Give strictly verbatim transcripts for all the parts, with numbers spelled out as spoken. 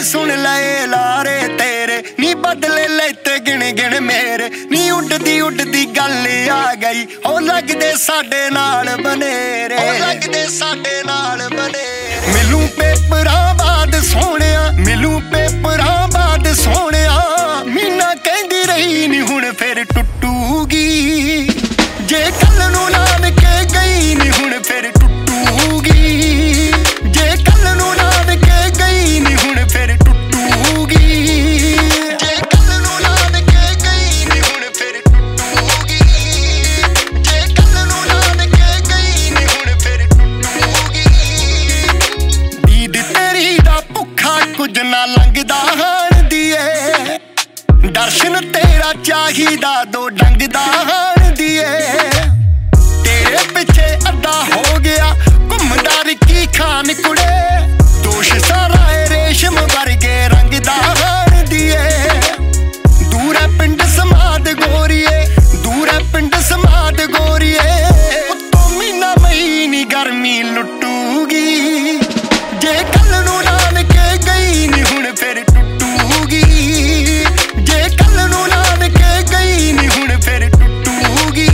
सुन लए लारे तेरे नी बदले लेते गिण गिण मेरे नी उड़दी उड़दी गल आ गई ओ लगदे साडे नाल बनेरे ओ लगदे साडे नाल बनेरे मिलूं पेपरां बाद सोहणिया मिलूं पेपरां बाद सोहणिया मीना कहंदी रही नी हुण फिर टुटूगी जे कल नूं नानके गई नी हुण फिर टुटूगी जे कल नूं नानके गई नी हुण फिर टुटूगी जे कल नूं नानके गई नी हुण फिर टुटूगी जे कल नूं नानके गई नी हुण फिर टुटूगी दीद तेरी दा भुखा कुछ ना लंघदा हाण दीए दर्शन तेरा चाहिदा दो डंग दा हाण दीए तेरे पिछे अद्धा हो गया घुमदा रिकी खान कुड़े दोष सारा रेशम वर्गे रंग दा हाण दीए दूर है पिंड समाद गोरीए दूर है पिंड समाद गोरीए उत्तों मीना मई नी गर्मी लुटूगी जे कल नूं नानके गई नी हुण फिर टुटूगी जे कल नूं नानके गई नी हुण फिर टुटूगी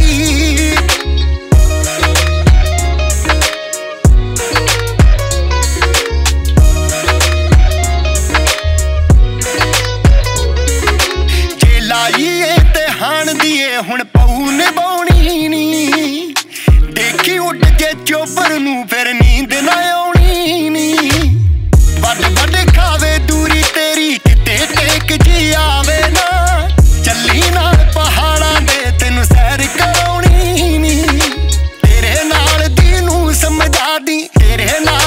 जे लाईए ते हाण दीए हुण पऊ निभाउणी नी देखी उड़ के चोपर नूं फिर नींद ना आउणी नी वड वड खावे दूरी तेरी किते टेक जी आवे ना ਚੱਲੀ ਨਾਲ ਪਹਾੜਾਂ ਦੇ ਤੈਨੂੰ ਸੈਰ ਕਰਾਉਣੀ ਨੀ ਤੇਰੇ ਨਾਲ ਦੀ ਨੂੰ ਸਮਝਾ ਦੀ ਤੇਰੇ ਨਾਲ